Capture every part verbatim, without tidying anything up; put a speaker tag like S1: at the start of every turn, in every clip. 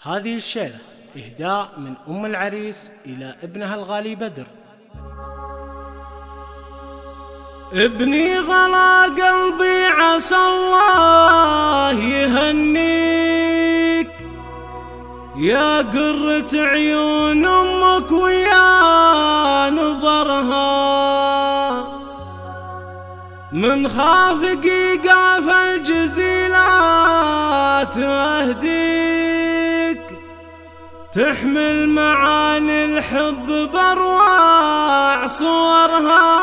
S1: هذه الشيلة إهداء من أم العريس إلى ابنها الغالي بدر. ابني غلا قلبي عسى الله يهنيك، يا قرة عيون أمك ويا نظرها، من خافقي قاف الجزيلات أهديك، تحمل معاني الحب بأرواع صورها.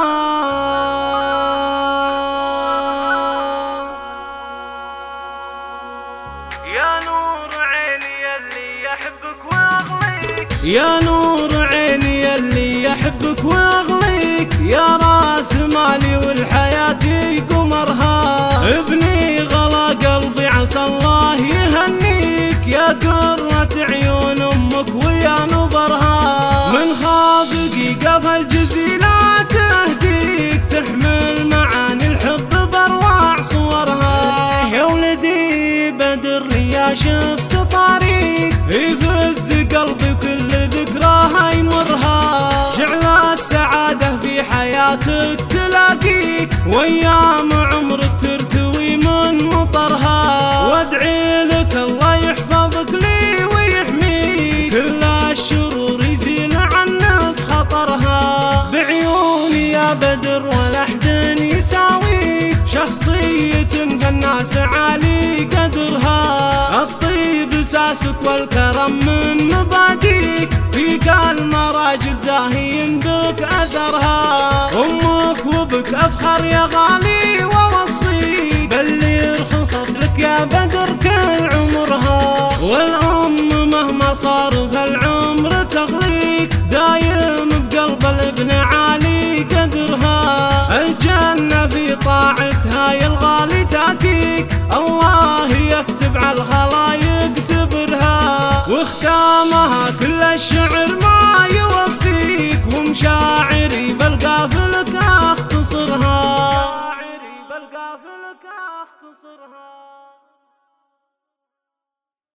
S1: يا نور عيني يلي يحبك ويغليك، يا نور عيني يلي يحبك ويغليك، يا راس مالي والحياة قمرها. ابني غلا قلبي عسى الله يهنيك، يا قرة عيون أمك ويا نظرها، من خافقي قفا الجزيلات أهديك، تحمل معاني الحب بأرواع صورها. يا ولدي بدر يا شفت طريق يفز قلبي وكل ذكراها يمرها، جعل السعادة في حياتك تلاقيك، وأيام عمرك ترتوي من مطرها. وادعي لك الله يحفظك لي ويحميك، كل الشرور يزيل عنك خطرها. بعيوني يا بدر ولا أحد يساويك، شخصية فالناس عالي قدرها، الطيب اساسك والكرم من مباديك، فيك المراجل زاهين بك اثرها. امك وبك افخر يا غالي ووصيك، بل رخصت لك يا بدر كل عمرها، والام مهما صار فالعمر تغليك، دايم بقلب الابن عالي قدرها. الجنة في طاعتها يا الغالي تاتيك، الله يكتب على الخلايق تبرها، واختامها كل الشعر ما يوفيك، ومشاعر